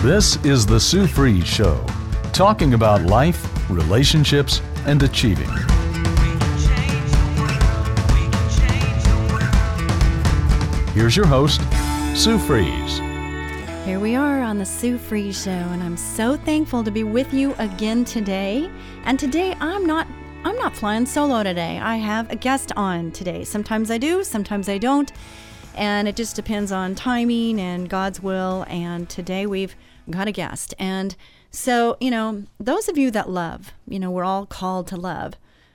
This is the Sue Fries Show, talking about life, relationships, and achieving. Here's your host, Sue Fries. Here we are on the Sue Fries Show, and I'm so thankful to be with you again today. And today I'm not flying solo today. I have a guest on today. Sometimes I do, sometimes I don't. And it just depends on timing and God's will. And today we've got a guest. And so, those of you that love, we're all called to love.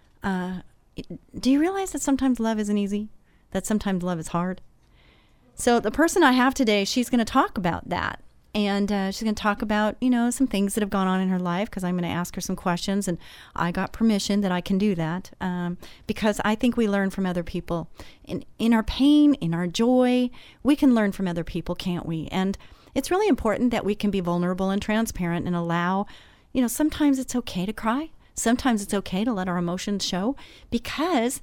Do you realize that sometimes love isn't easy? That sometimes love is hard? So the person I have today, she's going to talk about that. And she's going to talk about, some things that have gone on in her life, because I'm going to ask her some questions. And I got permission that I can do that because I think we learn from other people. In our pain, in our joy, we can learn from other people, can't we? And it's really important that we can be vulnerable and transparent and allow, sometimes it's okay to cry. Sometimes it's okay to let our emotions show, because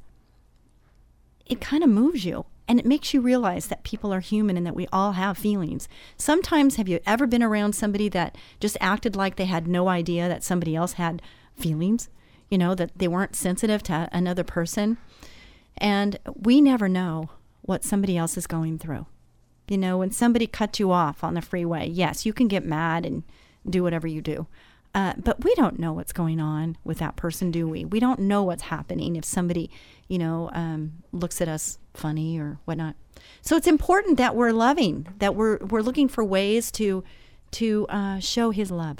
it kind of moves you. And it makes you realize that people are human and that we all have feelings. Sometimes, have you ever been around somebody that just acted like they had no idea that somebody else had feelings? That they weren't sensitive to another person? And we never know what somebody else is going through. When somebody cuts you off on the freeway, yes, you can get mad and do whatever you do. But we don't know what's going on with that person, do we? We don't know what's happening if somebody, looks at us funny or whatnot. So it's important that we're loving, that we're looking for ways to show His love.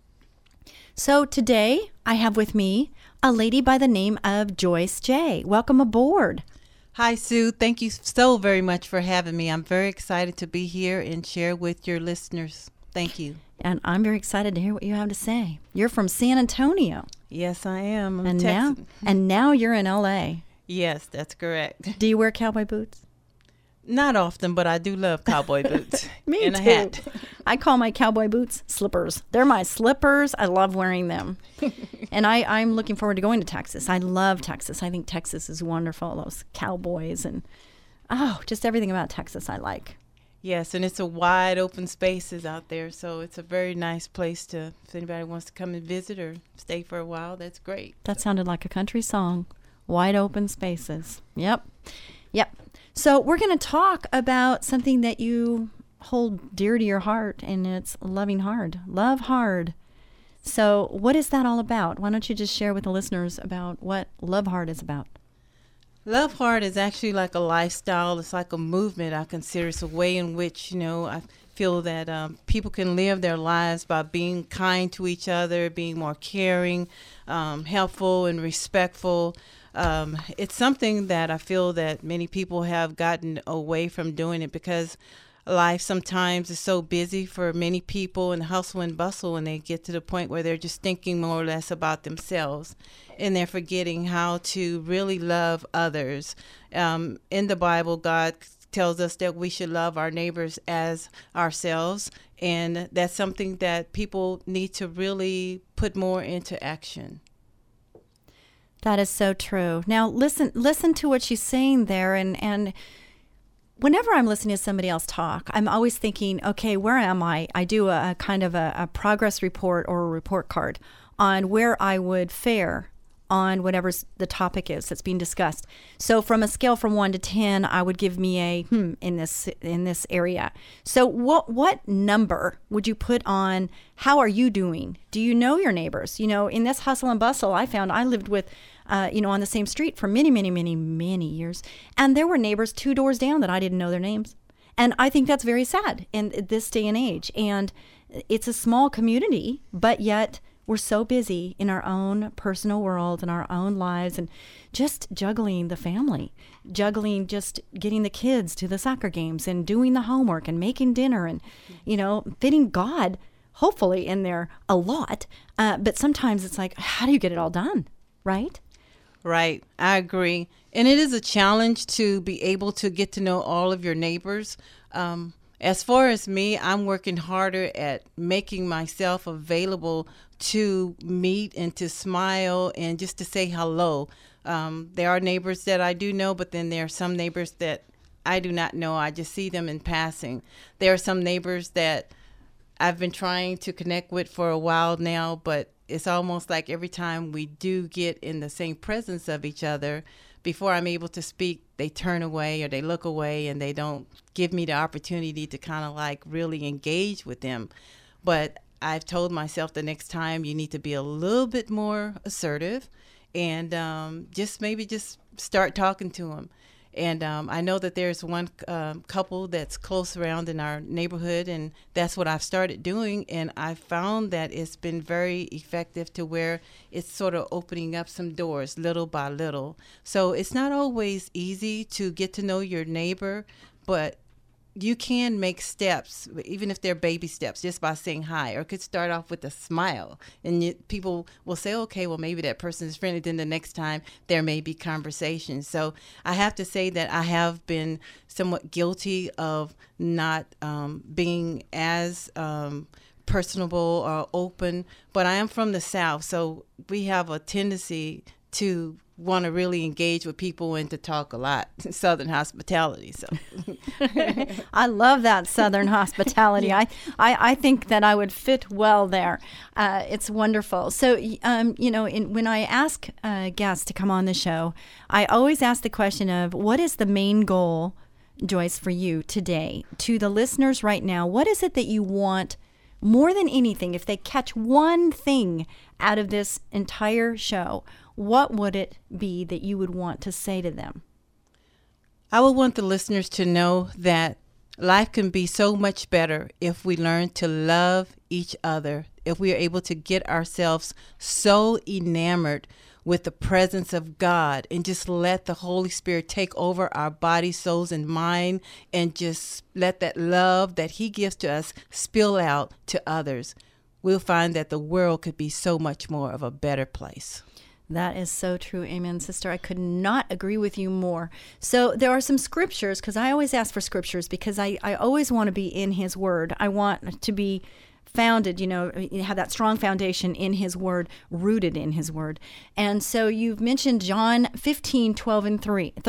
So today I have with me a lady by the name of Joyce J. Welcome aboard. Hi, Sue. Thank you so very much for having me. I'm very excited to be here and share with your listeners. Thank you. And I'm very excited to hear what you have to say. You're from San Antonio. Yes, I am. I'm and now you're in L.A. Yes, that's correct. Do you wear cowboy boots? Not often, but I do love cowboy boots. Me and too. A hat. I call my cowboy boots slippers. They're my slippers. I love wearing them. And I'm looking forward to going to Texas. I love Texas. I think Texas is wonderful. Those cowboys and, just everything about Texas I like. Yes, and it's a wide open spaces out there, so it's a very nice place if anybody wants to come and visit or stay for a while, that's great. That sounded like a country song. Wide open spaces. Yep. So we're going to talk about something that you hold dear to your heart, and it's loving hard. Love hard. So what is that all about? Why don't you just share with the listeners about what Love Hard is about? Love Hard is actually like a lifestyle. It's like a movement, I consider. It's a way in which, I feel that people can live their lives by being kind to each other, being more caring, helpful, and respectful. It's something that I feel that many people have gotten away from doing it because life sometimes is so busy for many people and hustle and bustle, and they get to the point where they're just thinking more or less about themselves, and they're forgetting how to really love others. In the Bible, God tells us that we should love our neighbors as ourselves, and that's something that people need to really put more into action. That is so true. Now listen to what she's saying there, and whenever I'm listening to somebody else talk, I'm always thinking, okay, where am I? I do a kind of a progress report or a report card on where I would fare on whatever the topic is that's being discussed. So from a scale from 1 to 10, I would give me a in this area. So what number would you put on how are you doing? Do you know your neighbors? In this hustle and bustle, I found I lived with on the same street for many, many, many, many years. And there were neighbors 2 doors down that I didn't know their names. And I think that's very sad in this day and age. And it's a small community, but yet we're so busy in our own personal world and our own lives and just juggling the family, juggling just getting the kids to the soccer games and doing the homework and making dinner and, fitting God, hopefully, in there a lot. But sometimes it's like, how do you get it all done, right? Right. I agree. And it is a challenge to be able to get to know all of your neighbors. As far as me, I'm working harder at making myself available to meet and to smile and just to say hello. There are neighbors that I do know, but then there are some neighbors that I do not know. I just see them in passing. There are some neighbors that I've been trying to connect with for a while now, but it's almost like every time we do get in the same presence of each other, before I'm able to speak, they turn away or they look away and they don't give me the opportunity to kind of like really engage with them. But I've told myself the next time you need to be a little bit more assertive and just start talking to them. And I know that there's one couple that's close around in our neighborhood, and that's what I've started doing. And I found that it's been very effective to where it's sort of opening up some doors little by little. So it's not always easy to get to know your neighbor, but you can make steps, even if they're baby steps, just by saying hi, or it could start off with a smile. And people will say, okay, well, maybe that person is friendly. Then the next time there may be conversation. So I have to say that I have been somewhat guilty of not being as personable or open, but I am from the South. So we have a tendency to want to really engage with people and to talk a lot. Southern hospitality. So I love that Southern hospitality. Yeah. I think that I would fit well there. It's wonderful. So, when I ask guests to come on the show, I always ask the question of what is the main goal, Joyce, for you today? To the listeners right now, what is it that you want more than anything? If they catch one thing out of this entire show, what would it be that you would want to say to them? I would want the listeners to know that life can be so much better if we learn to love each other, if we are able to get ourselves so enamored with the presence of God and just let the Holy Spirit take over our body, souls, and mind, and just let that love that He gives to us spill out to others. We'll find that the world could be so much more of a better place. That is so true. Amen, sister. I could not agree with you more. So there are some scriptures, because I always ask for scriptures because I always want to be in His Word. I want to be founded, have that strong foundation in His Word, rooted in His Word. And so you've mentioned John 15, 12 and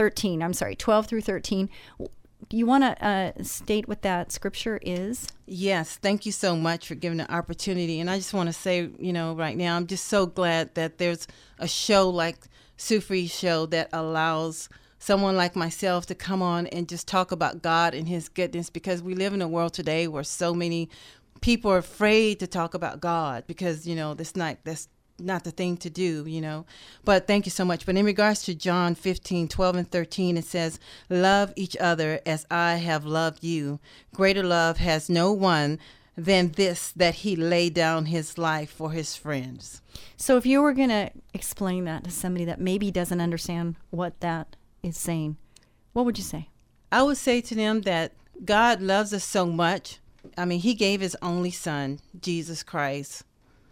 12 through 13. You want to state what that scripture is? Yes. Thank you so much for giving the opportunity. And I just want to say, right now, I'm just so glad that there's a show like Sue Free's show that allows someone like myself to come on and just talk about God and His goodness, because we live in a world today where so many people are afraid to talk about God because, that's not the thing to do, But thank you so much. But in regards to John 15, 12 and 13, it says, love each other as I have loved you. Greater love has no one than this, that He laid down His life for His friends. So if you were going to explain that to somebody that maybe doesn't understand what that is saying, what would you say? I would say to them that God loves us so much. I mean, He gave His only Son, Jesus Christ,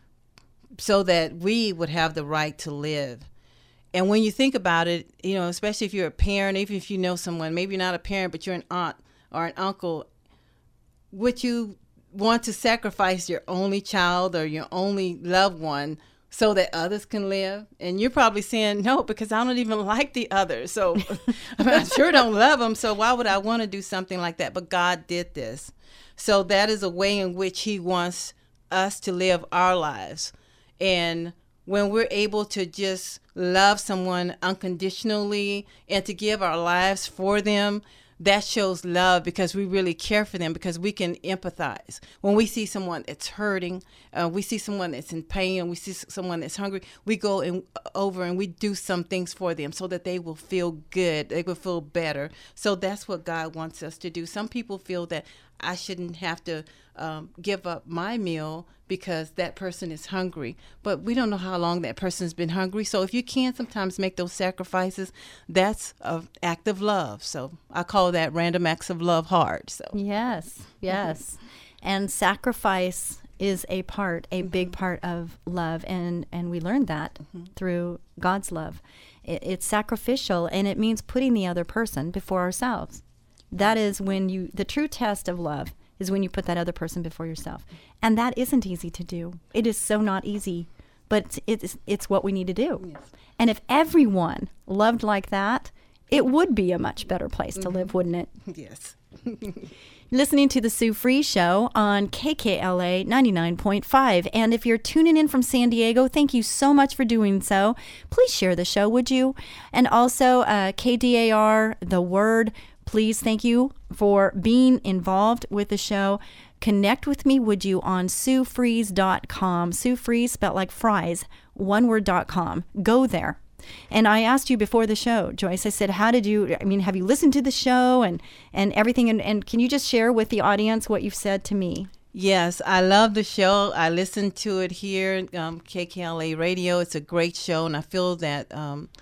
so that we would have the right to live. And when you think about it, especially if you're a parent, even if you know someone, maybe you're not a parent, but you're an aunt or an uncle, would you want to sacrifice your only child or your only loved one so that others can live? And you're probably saying, no, because I don't even like the others. So I sure don't love them. So why would I want to do something like that? But God did this. So that is a way in which He wants us to live our lives. And when we're able to just love someone unconditionally and to give our lives for them, that shows love, because we really care for them, because we can empathize. When we see someone that's hurting, we see someone that's in pain, and we see someone that's hungry, we go over and we do some things for them so that they will feel good, they will feel better. So that's what God wants us to do. Some people feel that I shouldn't have to give up my meal because that person is hungry. But we don't know how long that person's been hungry. So if you can sometimes make those sacrifices, that's an act of love. So I call that Random Acts of Love hard. So Yes. And sacrifice is a big part of love. And we learned that through God's love. It's sacrificial, and it means putting the other person before ourselves. That is when the true test of love is when you put that other person before yourself. And that isn't easy to do. It is so not easy, but it's what we need to do. Yes. And if everyone loved like that, it would be a much better place to live, wouldn't it? Yes. Listening to the Sue Fries Show on KKLA 99.5. And if you're tuning in from San Diego, thank you so much for doing so. Please share the show, would you? And also KDAR, The Word, please thank you for being involved with the show. Connect with me, would you, on SueFries.com. Sue Fries, spelled like fries, oneword.com. Go there. And I asked you before the show, Joyce, I said, have you listened to the show and everything? And can you just share with the audience what you've said to me? Yes, I love the show. I listen to it here, KKLA Radio. It's a great show, and I feel that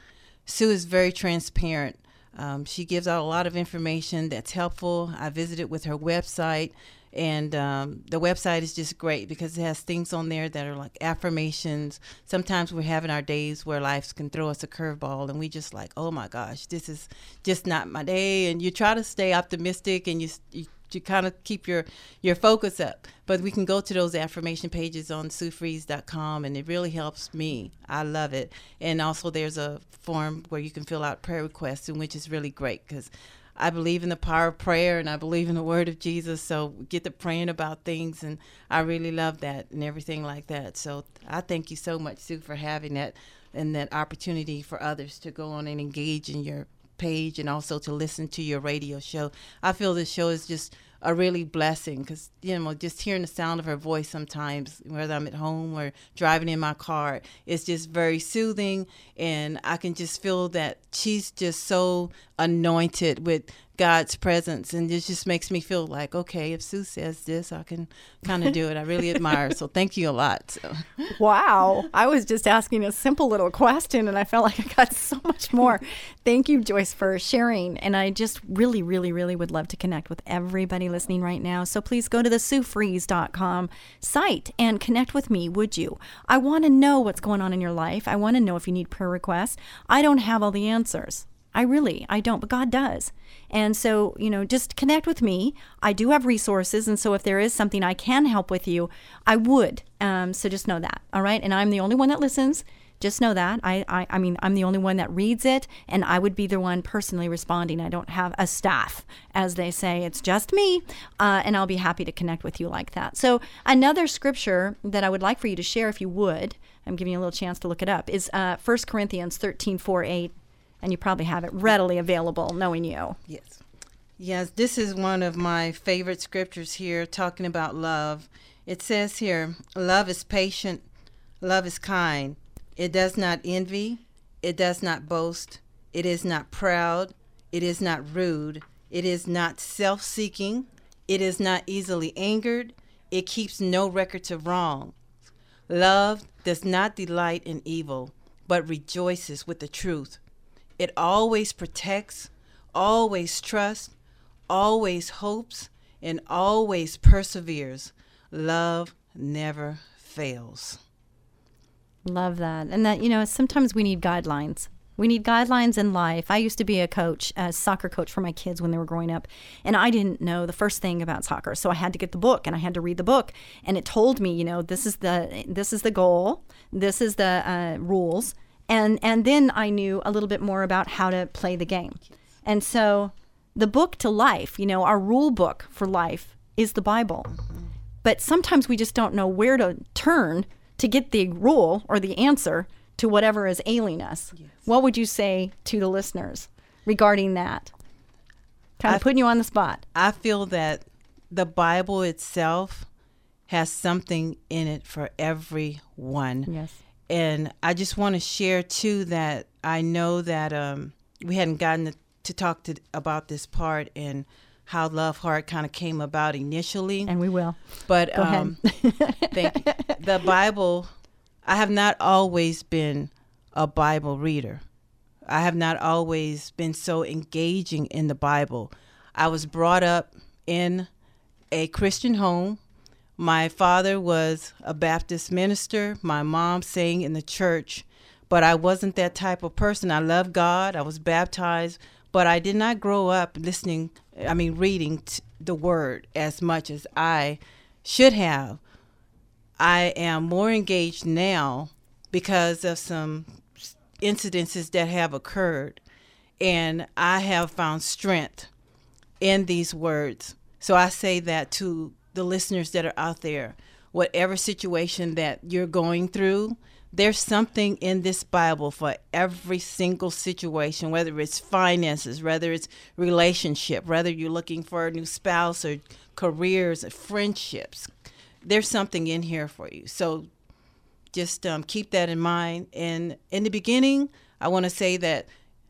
Sue is very transparent. She gives out a lot of information that's helpful. I visited with her website. And the website is just great because it has things on there that are like affirmations. Sometimes we're having our days where life can throw us a curveball and we just like, oh my gosh, this is just not my day. And you try to stay optimistic and you kind of keep your focus up. But we can go to those affirmation pages on SueFries.com, and it really helps me. I love it. And also there's a form where you can fill out prayer requests, which is really great because I believe in the power of prayer and I believe in the word of Jesus. So we get to praying about things, and I really love that and everything like that. So I thank you so much, Sue, for having that and that opportunity for others to go on and engage in your page and also to listen to your radio show. I feel this show is just a really blessing because, just hearing the sound of her voice sometimes, whether I'm at home or driving in my car, it's just very soothing. And I can just feel that she's just so anointed with God's presence. And it just makes me feel like, okay, if Sue says this, I can kind of do it. I really admire her. So thank you a lot. So. Wow. I was just asking a simple little question and I felt like I got so much more. Thank you, Joyce, for sharing. And I just really, really, really would love to connect with everybody listening right now. So please go to the SueFries.com site and connect with me, would you? I want to know what's going on in your life. I want to know if you need prayer requests. I don't have all the answers. I don't, but God does. And so, just connect with me. I do have resources. And so if there is something I can help with you, I would. So just know that. All right. And I'm the only one that listens. Just know that. I'm the only one that reads it, and I would be the one personally responding. I don't have a staff, as they say. It's just me, and I'll be happy to connect with you like that. So another scripture that I would like for you to share, if you would, I'm giving you a little chance to look it up, is 1 Corinthians 13:4-8. And you probably have it readily available, knowing you. Yes, this is one of my favorite scriptures here, talking about love. It says here, love is patient, love is kind. It does not envy, it does not boast, it is not proud, it is not rude, it is not self-seeking, it is not easily angered, it keeps no records of wrong. Love does not delight in evil, but rejoices with the truth. It always protects, always trusts, always hopes, and always perseveres. Love never fails. Love that. And that, sometimes we need guidelines. We need guidelines in life. I used to be a soccer coach for my kids when they were growing up, and I didn't know the first thing about soccer. So I had to get the book, and I had to read the book, and it told me, this is the goal, this is the rules. And then I knew a little bit more about how to play the game. And so the book to life, our rule book for life is the Bible. But sometimes we just don't know where to turn to get the rule or the answer to whatever is ailing us. Yes. What would you say to the listeners regarding that? Kind of putting you on the spot. I feel that the Bible itself has something in it for everyone. Yes. And I just want to share, too, that I know that we hadn't gotten to talk about this part and how Love Heart kind of came about initially. And we will. But Go ahead. Thank you. The Bible, I have not always been a Bible reader. I have not always been so engaging in the Bible. I was brought up in a Christian home. My father was a Baptist minister. My mom sang in the church, but I wasn't that type of person. I love God. I was baptized, but I did not grow up reading the Word as much as I should have. I am more engaged now because of some incidences that have occurred, and I have found strength in these words. So I say that to the listeners that are out there, whatever situation that you're going through, there's something in this Bible for every single situation, whether it's finances, whether it's relationship, whether you're looking for a new spouse or careers or friendships. There's something in here for you. So just keep that in mind. And in the beginning, I want to say that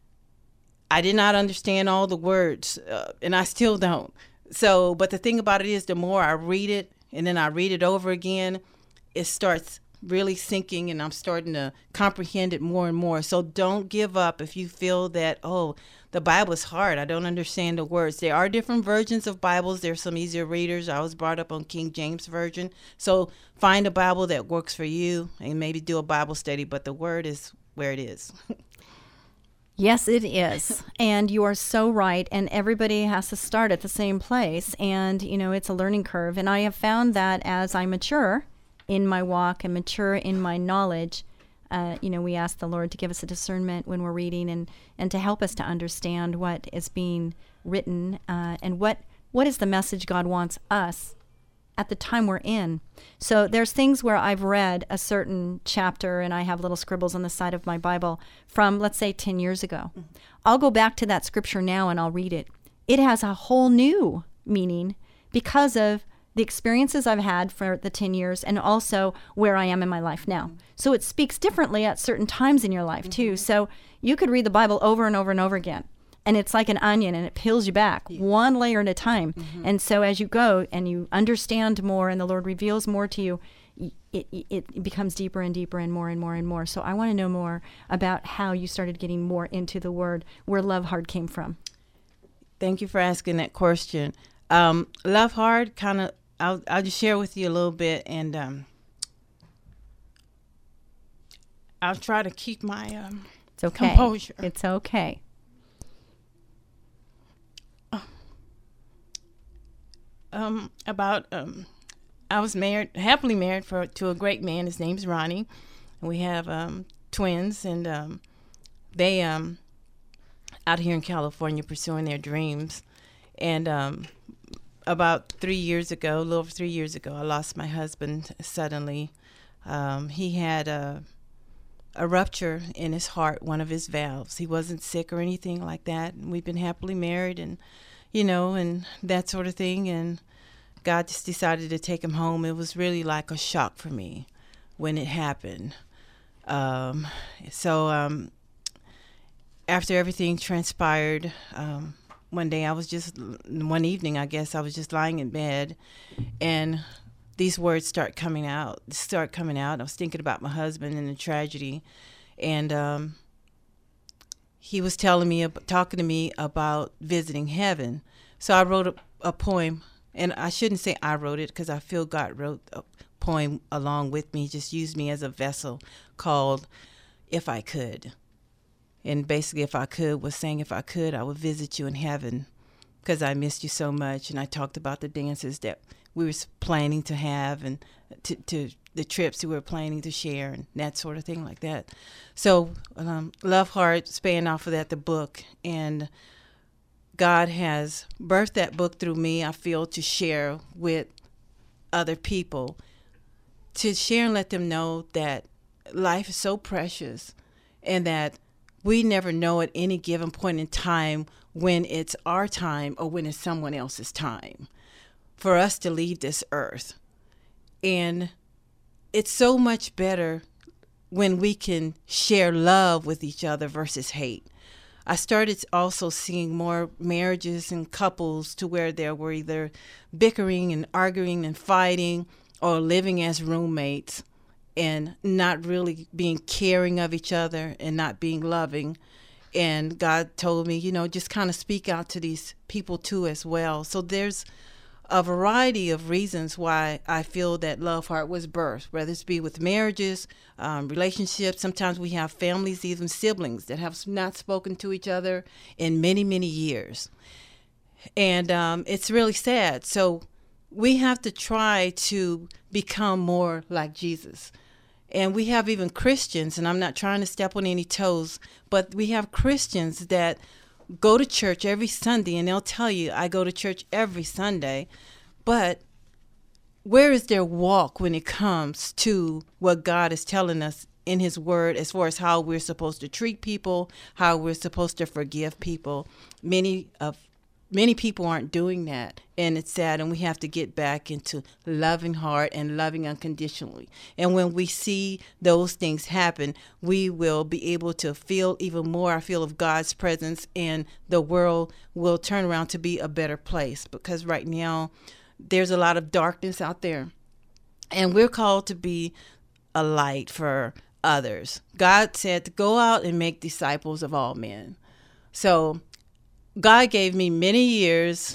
I did not understand all the words, and I still don't. So, but the thing about it is, the more I read it and then I read it over again, it starts really sinking, and I'm starting to comprehend it more and more. So don't give up if you feel that, oh, the Bible is hard, I don't understand the words. There are different versions of Bibles. There's some easier readers. I was brought up on King James Version. So find a Bible that works for you and maybe do a Bible study, but the word is where it is. Yes, it is. And you are so right. And everybody has to start at the same place. And, you know, it's a learning curve. And I have found that as I mature in my walk and mature in my knowledge, you know, we ask the Lord to give us a discernment when we're reading and to help us to understand what is being written and what is the message God wants us at the time we're in. So there's things where I've read a certain chapter and I have little scribbles on the side of my Bible from, let's say, 10 years ago. Mm-hmm. I'll go back to that scripture now and I'll read it. It has a whole new meaning because of the experiences I've had for the 10 years and also where I am in my life now. Mm-hmm. So it speaks differently at certain times in your life, mm-hmm. too. So you could read the Bible over and over and over again. And it's like an onion, and it peels you back one layer at a time. Mm-hmm. And so as you go and you understand more and the Lord reveals more to you, it becomes deeper and deeper and more and more and more. So I want to know more about how you started getting more into the Word, where Love Hard came from. Thank you for asking that question. Love Hard, kind of, I'll just share with you a little bit, and I'll try to keep my it's okay. composure. It's okay. I was happily married to a great man. His name's Ronnie. And we have twins, and they out here in California pursuing their dreams. And about 3 years ago, a little over 3 years ago, I lost my husband suddenly. He had a rupture in his heart, one of his valves. He wasn't sick or anything like that. And we've been happily married, and you know, and that sort of thing. And God just decided to take him home. It was really like a shock for me when it happened. So after everything transpired, one evening, I guess, I was just lying in bed, and these words start coming out. I was thinking about my husband and the tragedy, and he was talking to me about visiting heaven. So I wrote a poem, and I shouldn't say I wrote it because I feel God wrote a poem along with me, just used me as a vessel, called If I Could. And basically, if I could was saying, if I could, I would visit you in heaven because I missed you so much. And I talked about the dances that we were planning to have and to the trips we were planning to share and that sort of thing like that. So Love Hard, span off of that, the book. And God has birthed that book through me, I feel, to share with other people, to share and let them know that life is so precious and that we never know at any given point in time when it's our time or when it's someone else's time for us to leave this earth. And it's so much better when we can share love with each other versus hate. I started also seeing more marriages and couples to where they were either bickering and arguing and fighting or living as roommates and not really being caring of each other and not being loving. And God told me, you know, just kind of speak out to these people too as well. So there's a variety of reasons why I feel that Love Hard was birthed, whether it's be with marriages, relationships. Sometimes we have families, even siblings, that have not spoken to each other in many, many years. And it's really sad. So we have to try to become more like Jesus. And we have even Christians, and I'm not trying to step on any toes, but we have Christians that go to church every Sunday, and they'll tell you, I go to church every Sunday, but where is their walk when it comes to what God is telling us in his word as far as how we're supposed to treat people, how we're supposed to forgive people? Many people aren't doing that, and it's sad, and we have to get back into loving heart and loving unconditionally. And when we see those things happen, we will be able to feel even more, I feel, of God's presence, and the world will turn around to be a better place, because right now there's a lot of darkness out there, and we're called to be a light for others. God said to go out and make disciples of all men. So God gave me many years.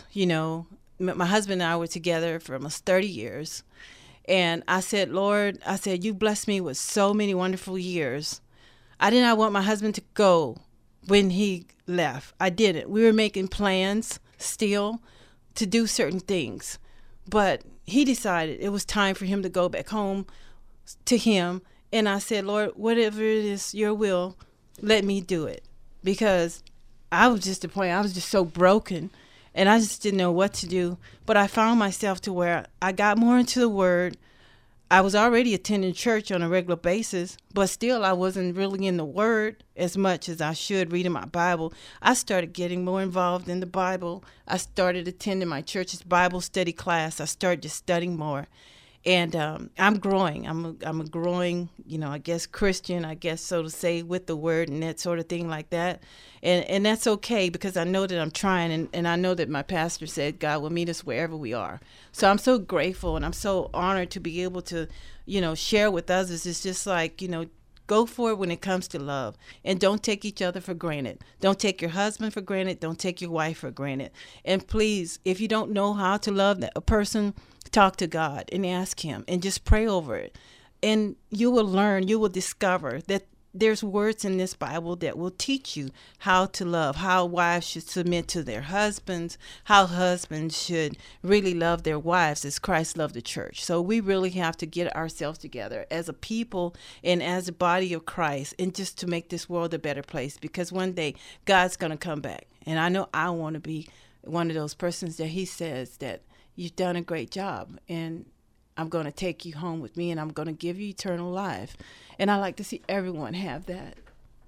My husband and I were together for almost 30 years. And I said, Lord, you blessed me with so many wonderful years. I did not want my husband to go when he left. I didn't. We were making plans still to do certain things. But he decided it was time for him to go back home to him. And I said, Lord, whatever it is, your will, let me do it. Because I was just at the point, I was just so broken, and I just didn't know what to do. But I found myself to where I got more into the Word. I was already attending church on a regular basis, but still I wasn't really in the Word as much as I should, reading my Bible. I started getting more involved in the Bible. I started attending my church's Bible study class. I started just studying more. And I'm growing. I'm a growing, I guess Christian, so to say, with the Word and that sort of thing like that. And that's okay, because I know that I'm trying, and I know that my pastor said God will meet us wherever we are. So I'm so grateful, and I'm so honored to be able to, share with others. It's just like, go for it when it comes to love, and don't take each other for granted. Don't take your husband for granted. Don't take your wife for granted. And please, if you don't know how to love a person, talk to God and ask him, and just pray over it. And you will learn, you will discover that there's words in this Bible that will teach you how to love, how wives should submit to their husbands, how husbands should really love their wives as Christ loved the church. So we really have to get ourselves together as a people and as a body of Christ, and just to make this world a better place, because one day God's going to come back. And I know I want to be one of those persons that he says that you've done a great job, and I'm going to take you home with me, and I'm going to give you eternal life. And I like to see everyone have that.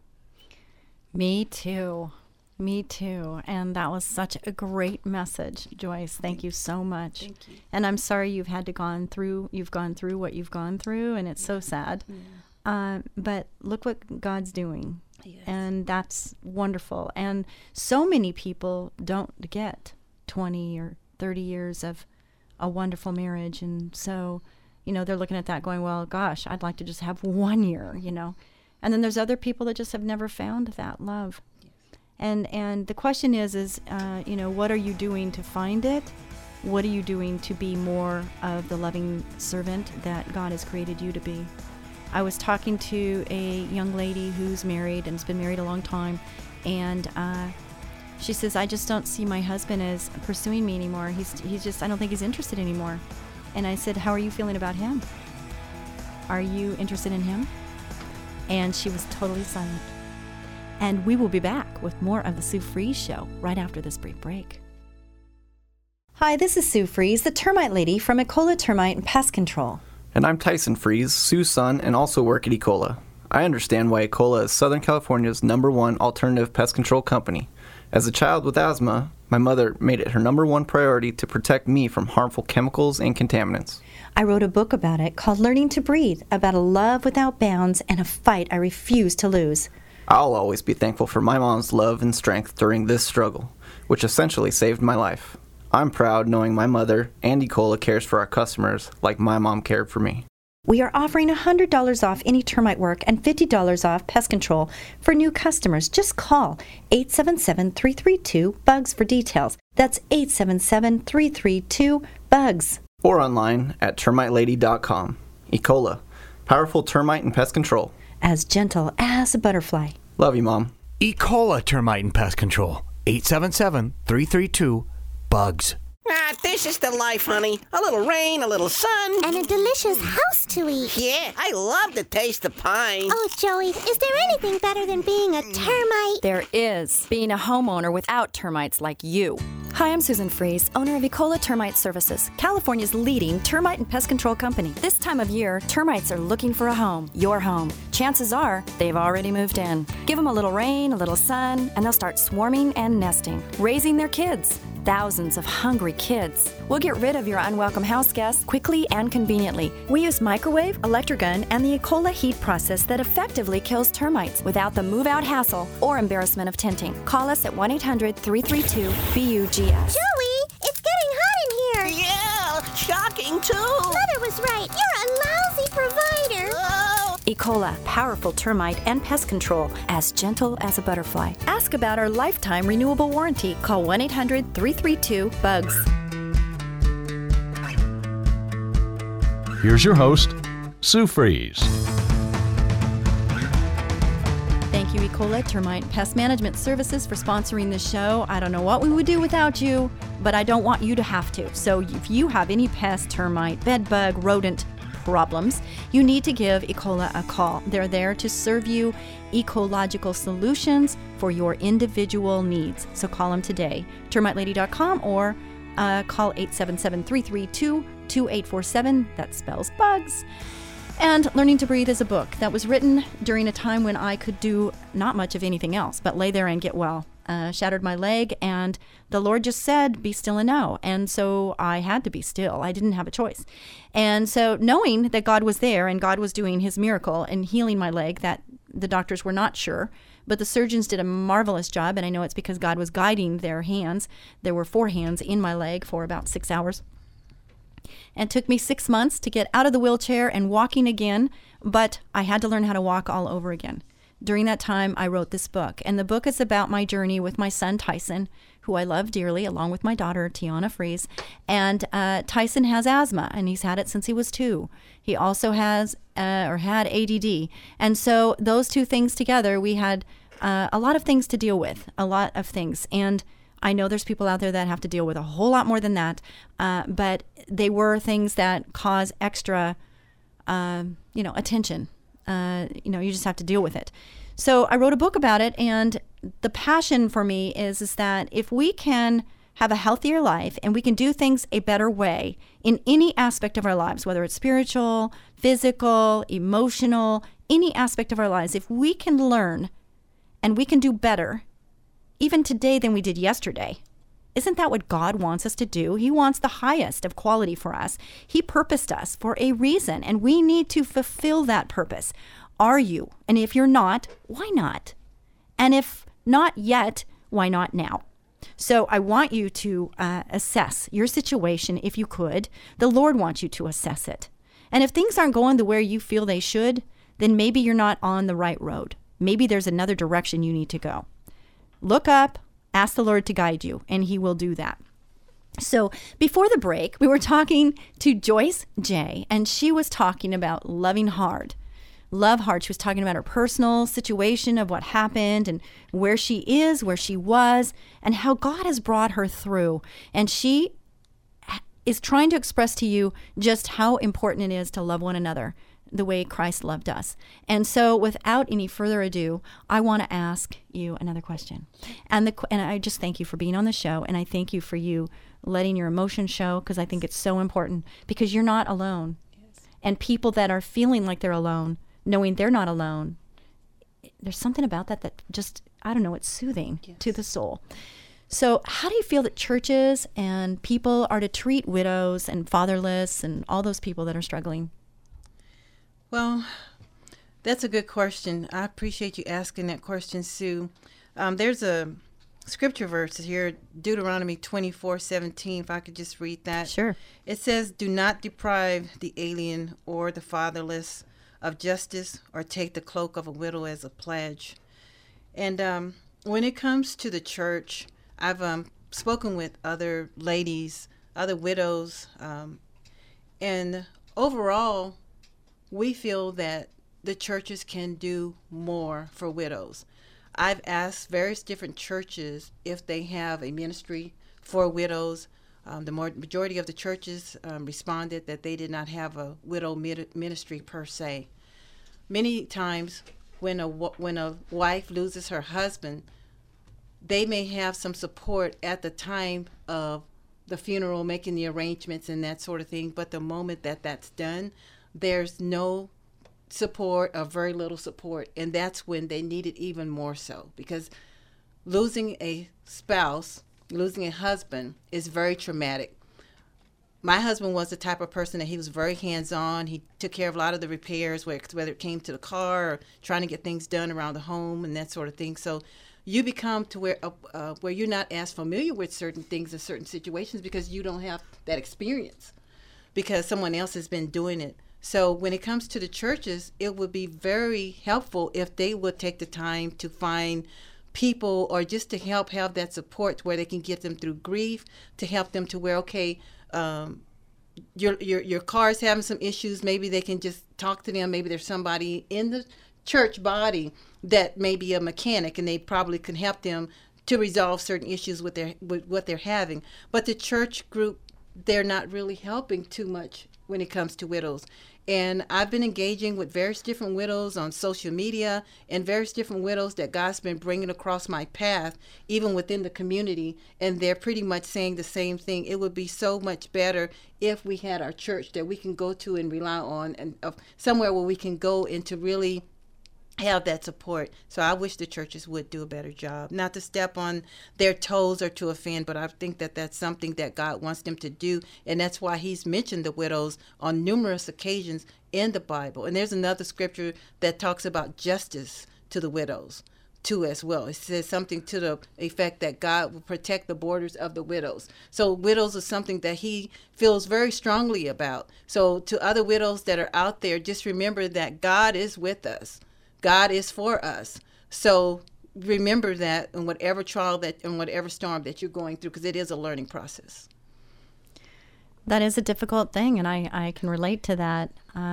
Me too. And that was such a great message, Joyce. Thank you so much. Thank you. And I'm sorry you've gone through what you've gone through, and it's so sad. Yeah. But look what God's doing. Yes. And that's wonderful. And so many people don't get 20 or 30 years of a wonderful marriage, and so they're looking at that going, well, gosh, I'd like to just have 1 year, and then there's other people that just have never found that love. Yes. And the question is what are you doing to find it? What are you doing to be more of the loving servant that God has created you to be? I was talking to a young lady who's married and has been married a long time, and she says, I just don't see my husband as pursuing me anymore. He's just, I don't think he's interested anymore. And I said, how are you feeling about him? Are you interested in him? And she was totally silent. And we will be back with more of the Sue Fries Show right after this brief break. Hi, this is Sue Fries, the termite lady from Ecola Termite and Pest Control. And I'm Tyson Fries, Sue's son, and also work at Ecola. I understand why Ecola is Southern California's #1 alternative pest control company. As a child with asthma, my mother made it her #1 priority to protect me from harmful chemicals and contaminants. I wrote a book about it called Learning to Breathe, about a love without bounds and a fight I refuse to lose. I'll always be thankful for my mom's love and strength during this struggle, which essentially saved my life. I'm proud knowing my mother and Ecola cares for our customers like my mom cared for me. We are offering $100 off any termite work and $50 off pest control for new customers. Just call 877-332-BUGS for details. That's 877-332-BUGS. Or online at termitelady.com. Ecola, powerful termite and pest control. As gentle as a butterfly. Love you, Mom. Ecola Termite and Pest Control. 877-332-BUGS. This is the life, honey. A little rain, a little sun. And a delicious house to eat. Yeah, I love the taste of pine. Oh, Joey, is there anything better than being a termite? There is, being a homeowner without termites like you. Hi, I'm Susan Fries, owner of Ecola Termite Services, California's leading termite and pest control company. This time of year, termites are looking for a home, your home. Chances are they've already moved in. Give them a little rain, a little sun, and they'll start swarming and nesting, raising their kids. Thousands of hungry kids. We'll get rid of your unwelcome house guests quickly and conveniently. We use microwave, electrogun, and the Ecola heat process that effectively kills termites without the move-out hassle or embarrassment of tinting. Call us at 1-800-332-BUGS. Joey, it's getting hot in here. Yeah, shocking too. Mother was right. You're a lousy provider. Oh. Ecola, powerful termite and pest control, as gentle as a butterfly. Ask about our lifetime renewable warranty. Call 1-800-332-BUGS. Here's your host, Sue Fries. Thank you, Ecola Termite and Pest Management Services, for sponsoring this show. I don't know what we would do without you, but I don't want you to have to. So if you have any pest, termite, bed bug, rodent problems, you need to give Ecola a call. They're there to serve you ecological solutions for your individual needs. So call them today, termitelady.com, or call 877-332-2847. That spells bugs. And Learning to Breathe is a book that was written during a time when I could do not much of anything else but lay there and get well. Shattered my leg, and the Lord just said, be still and know. And so I had to be still. I didn't have a choice. And so knowing that God was there and God was doing his miracle and healing my leg, that the doctors were not sure, but the surgeons did a marvelous job, and I know it's because God was guiding their hands. There were 4 hands in my leg for about 6 hours. And it took me 6 months to get out of the wheelchair and walking again, but I had to learn how to walk all over again. During that time, I wrote this book, and the book is about my journey with my son, Tyson, who I love dearly, along with my daughter, Tiana Fries. And Tyson has asthma, and he's had it since he was 2. He also has, or had, ADD. And so those two things together, we had a lot of things to deal with, a lot of things. And I know there's people out there that have to deal with a whole lot more than that, but they were things that cause extra, attention. You just have to deal with it. So I wrote a book about it, and the passion for me is that if we can have a healthier life and we can do things a better way in any aspect of our lives, whether it's spiritual, physical, emotional, any aspect of our lives, if we can learn and we can do better, even today than we did yesterday, isn't that what God wants us to do? He wants the highest of quality for us. He purposed us for a reason, and we need to fulfill that purpose. Are you? And if you're not, why not? And if not yet, why not now? So I want you to assess your situation if you could. The Lord wants you to assess it. And if things aren't going the way you feel they should, then maybe you're not on the right road. Maybe there's another direction you need to go. Look up. Ask the Lord to guide you, and he will do that. So before the break, we were talking to Joyce J., and she was talking about loving hard. Love hard. She was talking about her personal situation of what happened and where she is, where she was, and how God has brought her through. And she is trying to express to you just how important it is to love one another the way Christ loved us. And so without any further ado, I want to ask you another question. And I just thank you for being on the show, and I thank you for you letting your emotions show, because I think it's so important, because you're not alone. Yes. And people that are feeling like they're alone, knowing they're not alone, there's something about that just, I don't know, it's soothing to the soul. So how do you feel that churches and people are to treat widows and fatherless and all those people that are struggling? Well, that's a good question. I appreciate you asking that question, Sue. There's a scripture verse here, Deuteronomy 24:17, if I could just read that. Sure. It says, "Do not deprive the alien or the fatherless of justice, or take the cloak of a widow as a pledge." And when it comes to the church, I've spoken with other ladies, other widows, and overall, we feel that the churches can do more for widows. I've asked various different churches if they have a ministry for widows. The majority of the churches responded that they did not have a widow ministry per se. Many times when a wife loses her husband, they may have some support at the time of the funeral, making the arrangements and that sort of thing. But the moment that that's done, there's no support or very little support. And that's when they need it even more so, because losing a spouse, losing a husband is very traumatic. My husband was the type of person that he was very hands-on. He took care of a lot of the repairs, whether it came to the car or trying to get things done around the home and that sort of thing. So you become to where you're not as familiar with certain things in certain situations because you don't have that experience, because someone else has been doing it. So when it comes to the churches, it would be very helpful if they would take the time to find people, or just to help have that support where they can get them through grief, to help them to where, okay, your car's having some issues, maybe they can just talk to them. Maybe there's somebody in the church body that may be a mechanic, and they probably can help them to resolve certain issues with what they're having. But the church group, they're not really helping too much when it comes to widows. And I've been engaging with various different widows on social media, and various different widows that God's been bringing across my path, even within the community. And they're pretty much saying the same thing. It would be so much better if we had our church that we can go to and rely on, and somewhere where we can go and to really have that support. So I wish the churches would do a better job, not to step on their toes or to offend, but I think that that's something that God wants them to do, and that's why he's mentioned the widows on numerous occasions in the Bible. And there's another scripture that talks about justice to the widows too as well. It says something to the effect that God will protect the borders of the widows. So widows is something that he feels very strongly about. So to other widows that are out there, just remember that God is with us. God is for us. So remember that in whatever trial in whatever storm that you're going through, because it is a learning process. That is a difficult thing, and I can relate to that.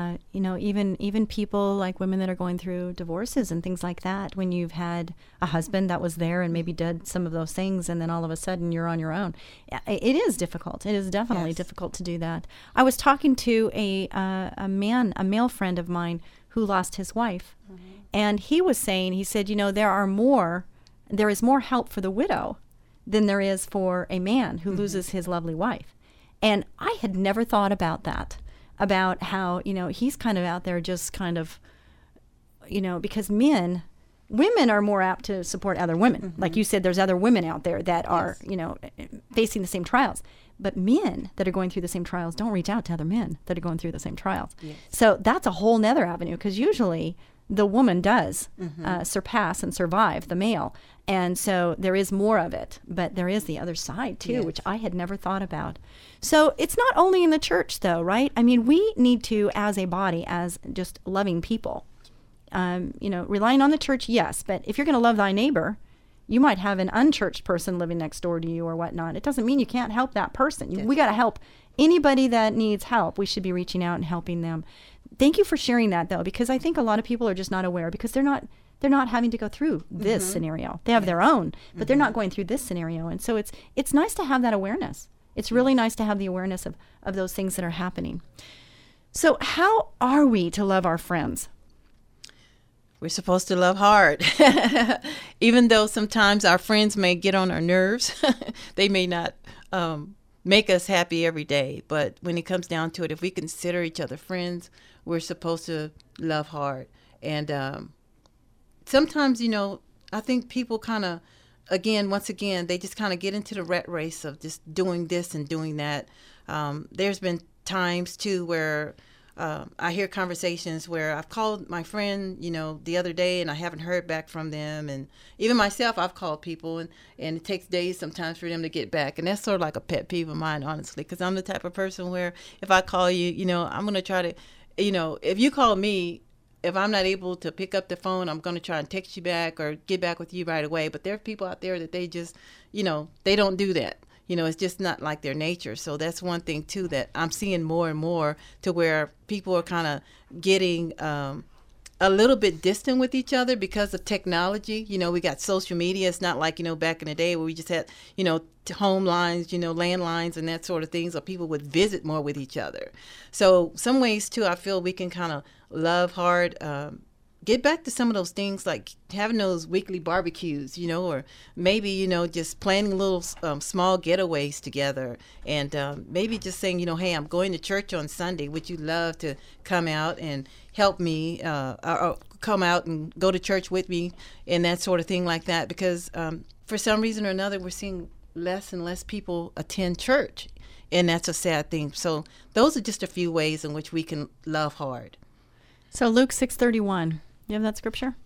Even people like women that are going through divorces and things like that, when you've had a husband that was there and maybe did some of those things, and then all of a sudden you're on your own. It is difficult. It is definitely difficult to do that. I was talking to a male friend of mine who lost his wife. Mm-hmm. And he was saying, he said, there is more help for the widow than there is for a man who loses his lovely wife. And I had never thought about that, about how, he's kind of out there just kind of, because women are more apt to support other women. Mm-hmm. Like you said, there's other women out there that are, facing the same trials. But men that are going through the same trials don't reach out to other men that are going through the same trials. Yes. So that's a whole nother avenue, because usually the woman does surpass and survive the male. And so there is more of it. But there is the other side, too, which I had never thought about. So it's not only in the church, though, right? I mean, we need to, as a body, as just loving people, relying on the church, yes. But if you're going to love thy neighbor, you might have an unchurched person living next door to you or whatnot. It doesn't mean you can't help that person. We got to help anybody that needs help. We should be reaching out and helping them. Thank you for sharing that, though, because I think a lot of people are just not aware, because they're not having to go through this scenario. They have their own, but they're not going through this scenario. And so it's nice to have that awareness. It's really nice to have the awareness of those things that are happening. So how are we to love our friends? We're supposed to love hard. Even though sometimes our friends may get on our nerves, they may not make us happy every day. But when it comes down to it, if we consider each other friends, we're supposed to love hard. And sometimes, I think people kind of, once again, they just kind of get into the rat race of just doing this and doing that. There's been times, too, where I hear conversations where I've called my friend, the other day, and I haven't heard back from them. And even myself, I've called people, and it takes days sometimes for them to get back. And that's sort of like a pet peeve of mine, honestly, because I'm the type of person where if I call you, I'm going to try to, if you call me, if I'm not able to pick up the phone, I'm going to try and text you back or get back with you right away. But there are people out there that they just, they don't do that. It's just not like their nature. So that's one thing, too, that I'm seeing more and more, to where people are kind of getting a little bit distant with each other because of technology. You know, we got social media. It's not like, you know, back in the day where we just had, you know, home lines, you know, landlines and that sort of things, or people would visit more with each other. So some ways too, I feel we can kind of love hard, get back to some of those things like having those weekly barbecues, you know, or maybe, you know, just planning little small getaways together, and maybe just saying, you know, hey, I'm going to church on Sunday. Would you love to come out and help me or come out and go to church with me and that sort of thing like that? Because for some reason or another, we're seeing less and less people attend church, and that's a sad thing. So those are just a few ways in which we can love hard. So Luke 6:31. You have that scripture?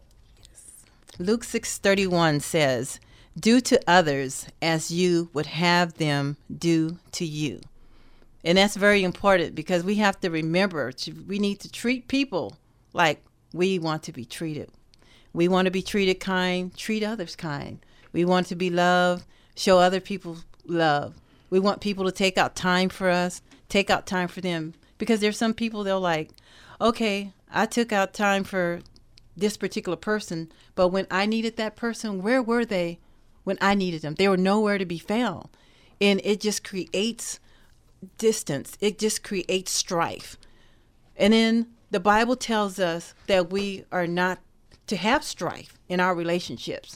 Luke 6:31 says, "Do to others as you would have them do to you." And that's very important because we have to remember we need to treat people like we want to be treated. We want to be treated kind, treat others kind. We want to be loved, show other people love. We want people to take out time for us, take out time for them. Because there's some people they'll like, okay, I took out time for this particular person, but when I needed that person, where were they when I needed them? They were nowhere to be found. And it just creates distance. It just creates strife. And then the Bible tells us that we are not to have strife in our relationships.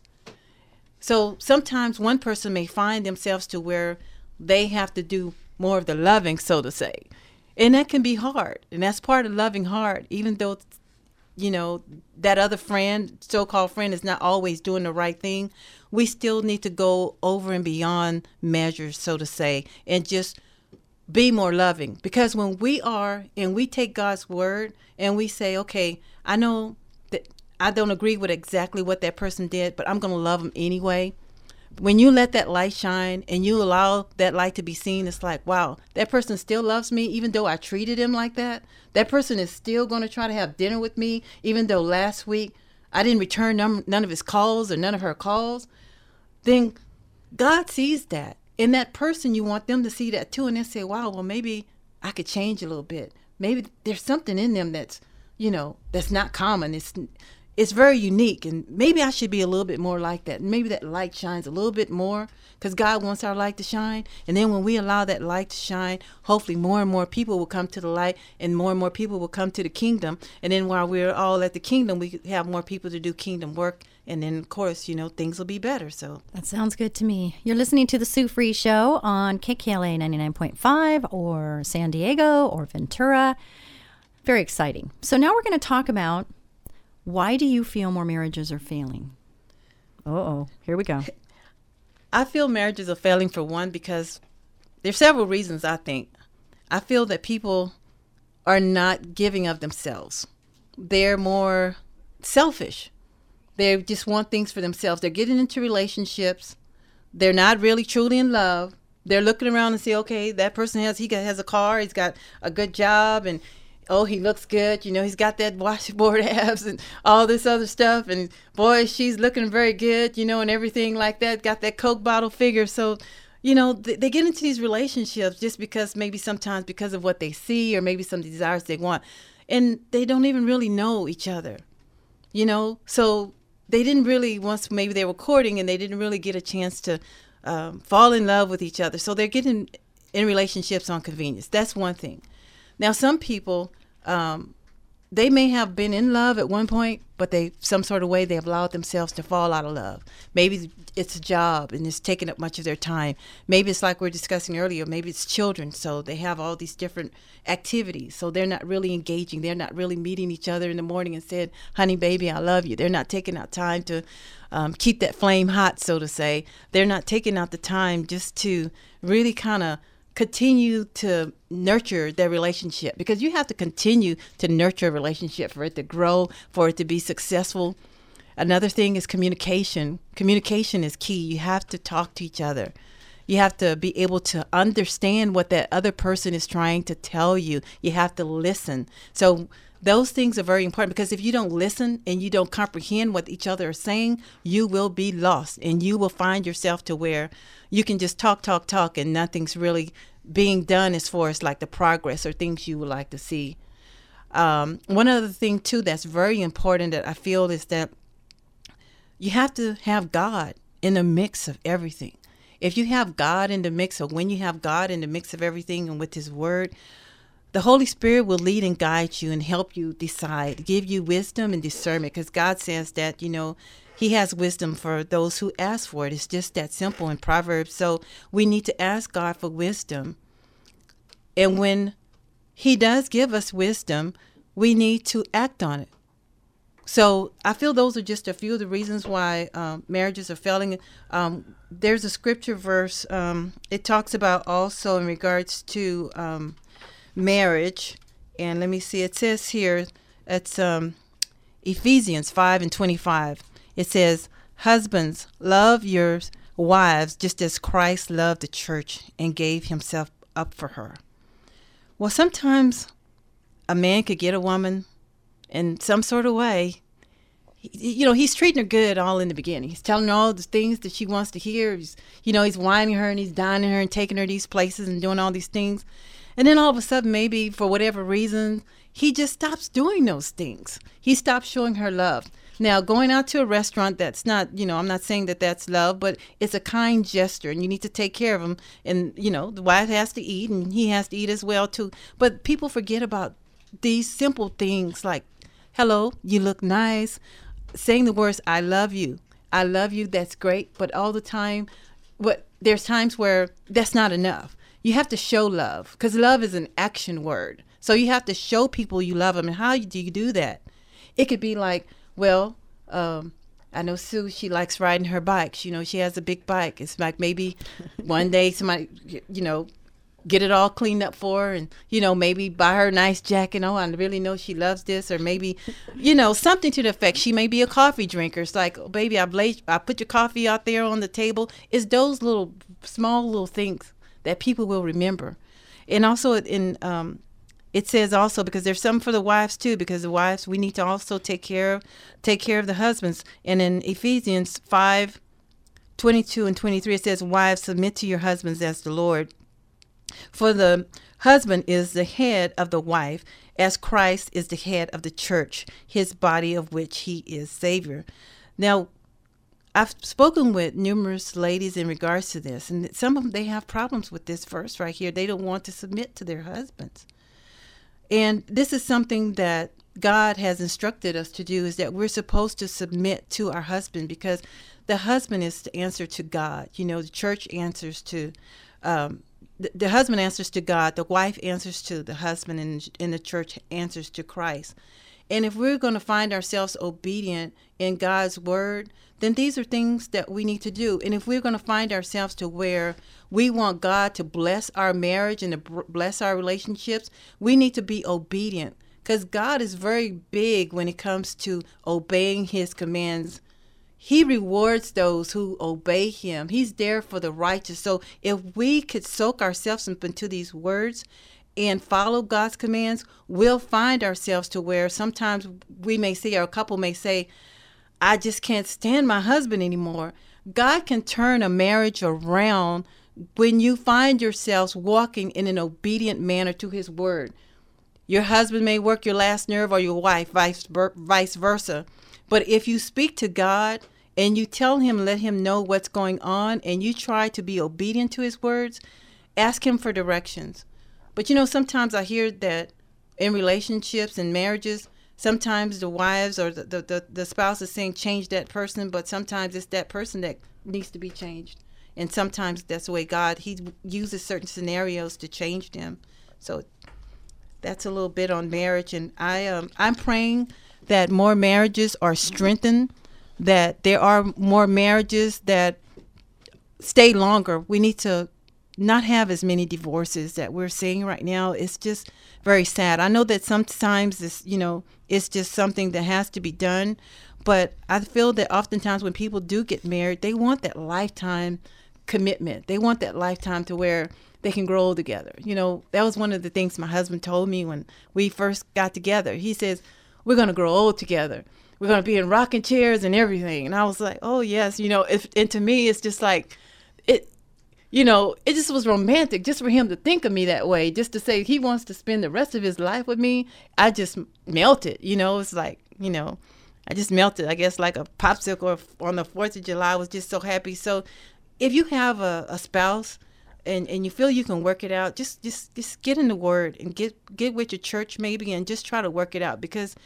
So sometimes one person may find themselves to where they have to do more of the loving, so to say. And that can be hard. And that's part of loving hard, even though, you know, that other friend, so-called friend, is not always doing the right thing. We still need to go over and beyond measures, so to say, and just be more loving. Because when we are, and we take God's word and we say, okay, I know that I don't agree with exactly what that person did, but I'm going to love them anyway. When you let that light shine and you allow that light to be seen, it's like, wow, that person still loves me even though I treated him like that. That person is still going to try to have dinner with me even though last week I didn't return none of his calls or none of her calls. Then God sees that. And that person, you want them to see that too, and then say, wow, well, maybe I could change a little bit. Maybe there's something in them that's, you know, that's not common. It's very unique, and maybe I should be a little bit more like that. Maybe that light shines a little bit more because God wants our light to shine. And then when we allow that light to shine, hopefully more and more people will come to the light and more people will come to the kingdom. And then while we're all at the kingdom, we have more people to do kingdom work. And then, of course, you know, things will be better. So that sounds good to me. You're listening to the Sue Free Show on KKLA 99.5 or San Diego or Ventura. Very exciting. So now we're going to talk about, why do you feel more marriages are failing? Uh-oh, here we go. I feel marriages are failing for one because there's several reasons, I think. I feel that people are not giving of themselves. They're more selfish. They just want things for themselves. They're getting into relationships. They're not really truly in love. They're looking around and say, okay, that person has a car, he's got a good job, and oh, he looks good. You know, he's got that washboard abs and all this other stuff. And boy, she's looking very good, you know, and everything like that. Got that Coke bottle figure. So, you know, they get into these relationships just because maybe sometimes because of what they see or maybe some desires they want. And they don't even really know each other, you know. So they didn't really, once maybe they were courting and they didn't really get a chance to fall in love with each other. So they're getting in relationships on convenience. That's one thing. Now, some people, they may have been in love at one point, but some sort of way they have allowed themselves to fall out of love. Maybe it's a job and it's taking up much of their time. Maybe it's like we were discussing earlier. Maybe it's children, so they have all these different activities. So they're not really engaging. They're not really meeting each other in the morning and saying, honey, baby, I love you. They're not taking out time to keep that flame hot, so to say. They're not taking out the time just to really kind of continue to nurture their relationship, because you have to continue to nurture a relationship for it to grow, for it to be successful. Another thing is communication. Communication is key. You have to talk to each other. You have to be able to understand what that other person is trying to tell you. You have to listen. So those things are very important, because if you don't listen and you don't comprehend what each other is saying, you will be lost, and you will find yourself to where you can just talk, and nothing's really being done as far as like the progress or things you would like to see. One other thing too that's very important that I feel is that you have to have God in the mix of everything. If you have God in the mix, or when you have God in the mix of everything and with his word, the Holy Spirit will lead and guide you and help you decide, give you wisdom and discernment, because God says that, he has wisdom for those who ask for it. It's just that simple in Proverbs. So we need to ask God for wisdom. And when he does give us wisdom, we need to act on it. So I feel those are just a few of the reasons why marriages are failing. There's a scripture verse. It talks about also in regards to marriage. And let me see. It says here, it's Ephesians 5:25. It says, husbands, love your wives just as Christ loved the church and gave himself up for her. Well, sometimes a man could get a woman in some sort of way. He's treating her good all in the beginning. He's telling her all the things that she wants to hear. He's whining her and he's dining her and taking her these places and doing all these things. And then all of a sudden, maybe for whatever reason, he just stops doing those things. He stops showing her love. Now, going out to a restaurant, that's not, I'm not saying that that's love, but it's a kind gesture and you need to take care of him. And, the wife has to eat and he has to eat as well, too. But people forget about these simple things like, hello, you look nice. Saying the words, I love you, that's great. But all the time, there's times where that's not enough. You have to show love, because love is an action word. So you have to show people you love them. And how do you do that? It could be like, well, I know Sue, she likes riding her bike. She has a big bike. It's like maybe one day somebody, get it all cleaned up for her and, maybe buy her a nice jacket. Oh, I really know she loves this. Or maybe, something to the effect. She may be a coffee drinker. It's like, oh, baby, I put your coffee out there on the table. It's those small little things that people will remember. And also it says also, because there's some for the wives too, because the wives, we need to also take care of the husbands. And in Ephesians 5:22 and 23, it says, wives, submit to your husbands as the Lord. For the husband is the head of the wife, as Christ is the head of the church, his body, of which he is Savior. Now, I've spoken with numerous ladies in regards to this, and some of them, they have problems with this verse right here. They don't want to submit to their husbands. And this is something that God has instructed us to do, is that we're supposed to submit to our husband, because the husband is to answer to God. The church answers to the husband answers to God, the wife answers to the husband, and the church answers to Christ. And if we're going to find ourselves obedient in God's word, then these are things that we need to do. And if we're going to find ourselves to where we want God to bless our marriage and to bless our relationships, we need to be obedient, because God is very big when it comes to obeying his commands. He rewards those who obey him. He's there for the righteous. So if we could soak ourselves into these words and follow God's commands, we'll find ourselves to where sometimes we may say, or a couple may say, I just can't stand my husband anymore. God can turn a marriage around when you find yourselves walking in an obedient manner to his word. Your husband may work your last nerve, or your wife, vice versa. But if you speak to God and you tell him, let him know what's going on, and you try to be obedient to his words, ask him for directions. But sometimes I hear that in relationships and marriages, sometimes the wives or the spouse is saying, change that person, but sometimes it's that person that needs to be changed. And sometimes that's the way God, he uses certain scenarios to change them. So that's a little bit on marriage. And I'm praying that more marriages are strengthened, that there are more marriages that stay longer. We need to not have as many divorces that we're seeing right now. It's just very sad. I know that sometimes it's just something that has to be done, but I feel that oftentimes when people do get married, they want that lifetime commitment. They want that lifetime to where they can grow together. That was one of the things my husband told me when we first got together. He says, we're going to grow old together. We're going to be in rocking chairs and everything. And I was like, oh, yes. And to me, it's just like, it just was romantic just for him to think of me that way, just to say he wants to spend the rest of his life with me. I just melted, it's like, I just melted, I guess, like a popsicle on the 4th of July. I was just so happy. So if you have a spouse and you feel you can work it out, just get in the Word and get with your church maybe and just try to work it out, because,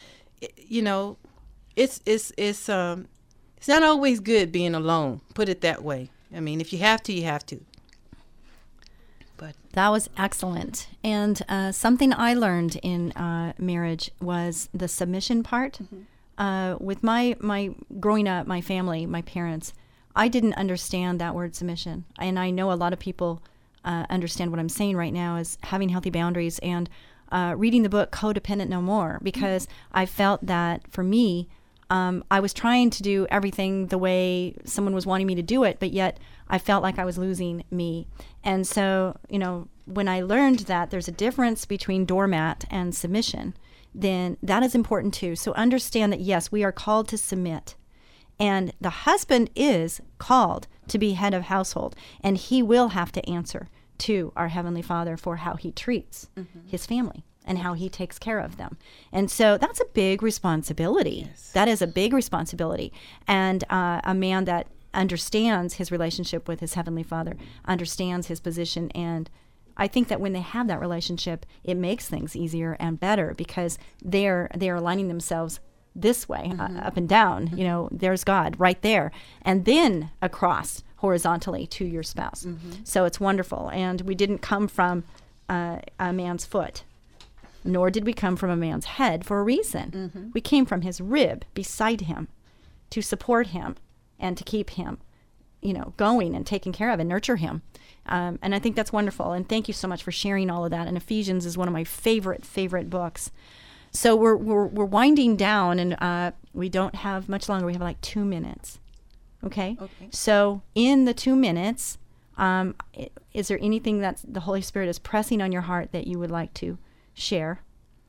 it's not always good being alone, put it that way. I mean, if you have to, you have to. But that was excellent. And something I learned in marriage was the submission part. With my growing up, my family, my parents, I didn't understand that word submission. And I know a lot of people understand what I'm saying right now is having healthy boundaries and reading the book Codependent No More, because I felt that for me, I was trying to do everything the way someone was wanting me to do it, but yet I felt like I was losing me. And so, when I learned that there's a difference between doormat and submission, then that is important too. So understand that, yes, we are called to submit. And the husband is called to be head of household, and he will have to answer to our Heavenly Father for how he treats his family and how he takes care of them. And so that's a big responsibility. Yes. That is a big responsibility. And a man that understands his relationship with his Heavenly Father, understands his position, and I think that when they have that relationship, it makes things easier and better, because they're aligning themselves this way, up and down. There's God right there, and then across horizontally to your spouse. So it's wonderful. And we didn't come from a man's foot, nor did we come from a man's head for a reason. We came from his rib beside him to support him and to keep him, going and taking care of and nurture him. And I think that's wonderful. And thank you so much for sharing all of that. And Ephesians is one of my favorite books. So we're winding down, and we don't have much longer. We have like 2 minutes. Okay. So in the 2 minutes, is there anything that the Holy Spirit is pressing on your heart that you would like to share?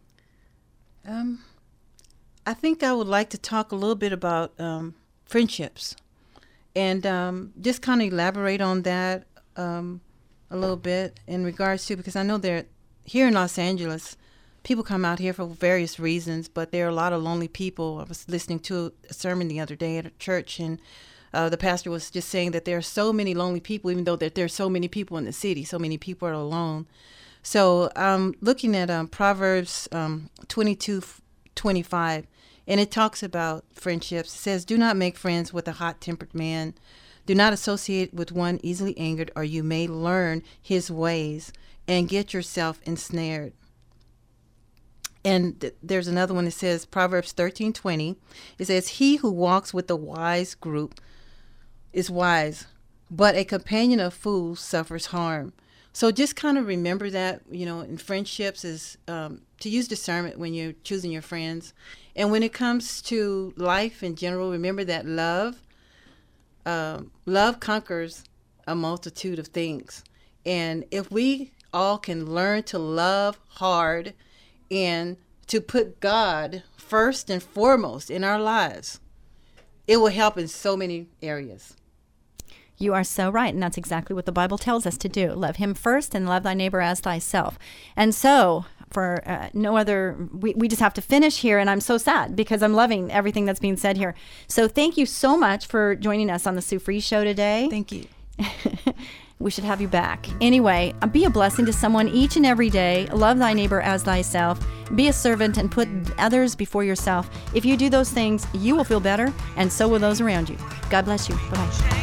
I think I would like to talk a little bit about friendships, and just kind of elaborate on that a little bit in regards to, because I know they're here in Los Angeles, people come out here for various reasons, but there are a lot of lonely people. I was listening to a sermon the other day at a church, and the pastor was just saying that there are so many lonely people, even though that there are so many people in the city, so many people are alone. So I'm looking at Proverbs 22:25, and it talks about friendships. It says, "Do not make friends with a hot-tempered man. Do not associate with one easily angered, or you may learn his ways and get yourself ensnared." And there's another one that says, Proverbs 13:20. It says, "He who walks with the wise group is wise, but a companion of fools suffers harm." So just kind of remember that, in friendships is to use discernment when you're choosing your friends. And when it comes to life in general, remember that love conquers a multitude of things. And if we all can learn to love hard and to put God first and foremost in our lives, it will help in so many areas. You are so right, and that's exactly what the Bible tells us to do. Love him first and love thy neighbor as thyself. And so, for no other, we just have to finish here, and I'm so sad because I'm loving everything that's being said here. So thank you so much for joining us on the Sue Fries Show today. Thank you. We should have you back. Anyway, be a blessing to someone each and every day. Love thy neighbor as thyself. Be a servant and put others before yourself. If you do those things, you will feel better, and so will those around you. God bless you. Bye-bye.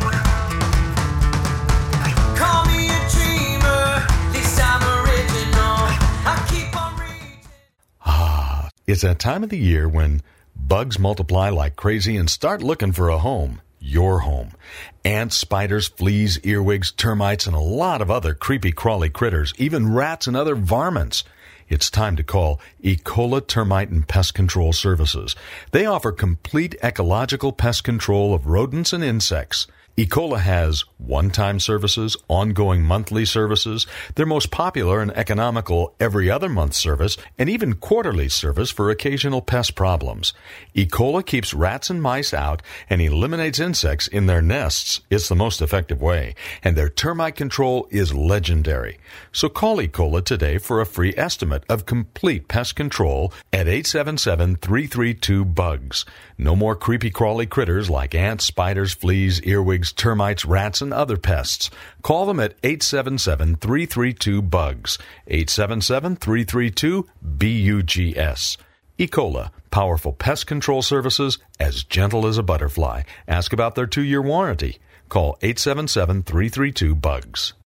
It's that time of the year when bugs multiply like crazy and start looking for a home. Your home. Ants, spiders, fleas, earwigs, termites, and a lot of other creepy crawly critters, even rats and other varmints. It's time to call Ecola Termite and Pest Control Services. They offer complete ecological pest control of rodents and insects. Ecola has one-time services, ongoing monthly services, their most popular and economical every other month service, and even quarterly service for occasional pest problems. Ecola keeps rats and mice out and eliminates insects in their nests. It's the most effective way, and their termite control is legendary. So call Ecola today for a free estimate of complete pest control at 877-332-BUGS. No more creepy crawly critters like ants, spiders, fleas, earwigs, termites, rats, and other pests. Call them at 877-332-BUGS. 877-332-BUGS. Ecola, powerful pest control services as gentle as a butterfly. Ask about their 2-year warranty. Call 877-332-BUGS.